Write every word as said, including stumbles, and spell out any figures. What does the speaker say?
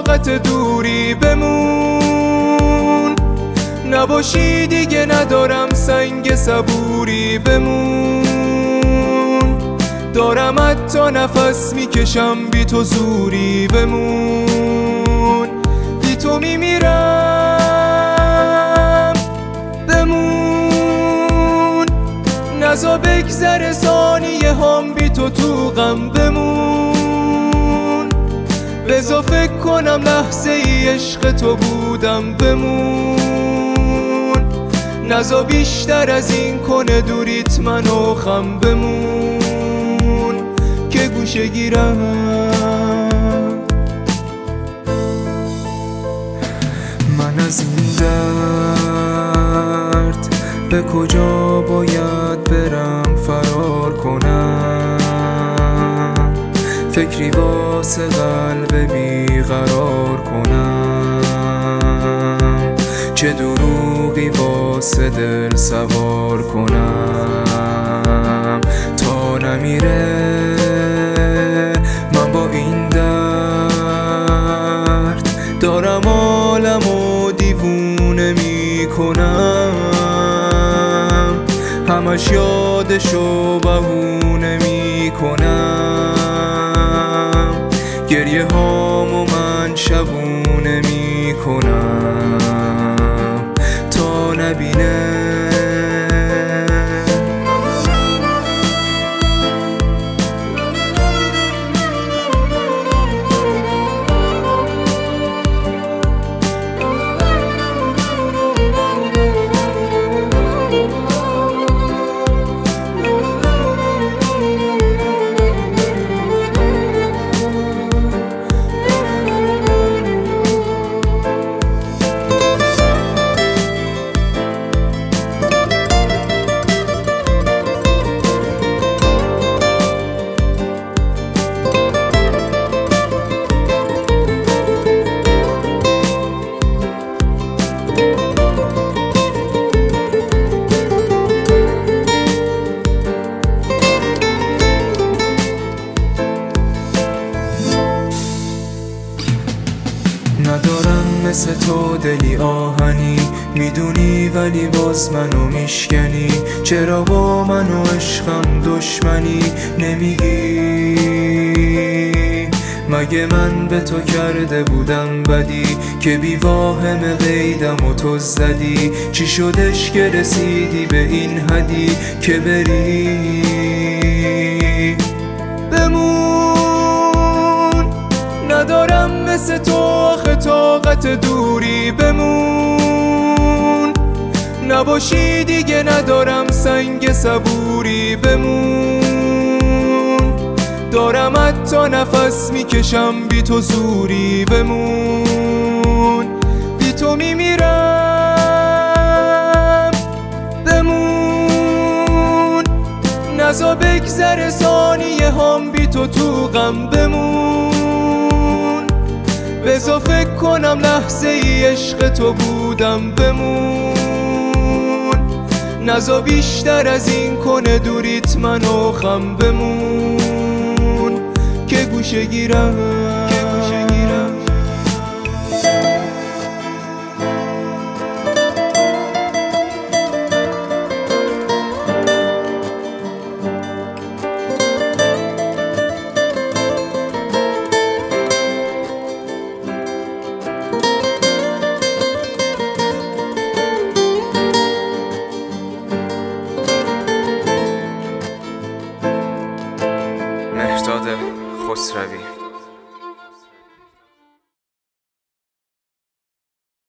طاقت دوری بمون، نباشی دیگه ندارم سنگ صبوری بمون، دارم حتی نفس میکشم بی تو زوری بمون، بی تو میمیرم بمون، نزا بگذر ثانیه هم بی تو تو غم بمون، بزا فکر کنم لحظه ای عشق تو بودم بمون، نزا بیشتر از این کنه دوریت منو خم بمون که گوشه گیرم. من از این درد به کجا باید برم فرار کنم، فکری واسه قلب بیقرار کنم، چه دروغی واسه دل سوار کنم تا نمیره من با این درد، دارم عالمو دیوونه میکنم، همش یادشو بهونه میکنم، گریه هامو من شبونه میکنم تا نبینه. ندارم مثل تو دلی آهنی، میدونی ولی باز منو میشکنی، چرا با منو عشقم دشمنی نمیگی؟ مگه من به تو کرده بودم بدی که بی واهم قیدم و تو زدی؟ چی شدش که رسیدی به این حدی که بری بمون؟ ندارم مثل تو آخه طاقت دوری بمون، نباشی دیگه ندارم سنگ صبوری بمون، دارم حتی نفس میکشم بی تو زوری بمون، بی تو میمیرم بمون، نزا بگذر ثانیه هم بی تو تو غم بمون، بزا فکر کنم لحظه ای عشق تو بودم بمون، نزا بیشتر از این کنه دوریت منو خم بمون که گوشه گیرم. مهرداد خسروی.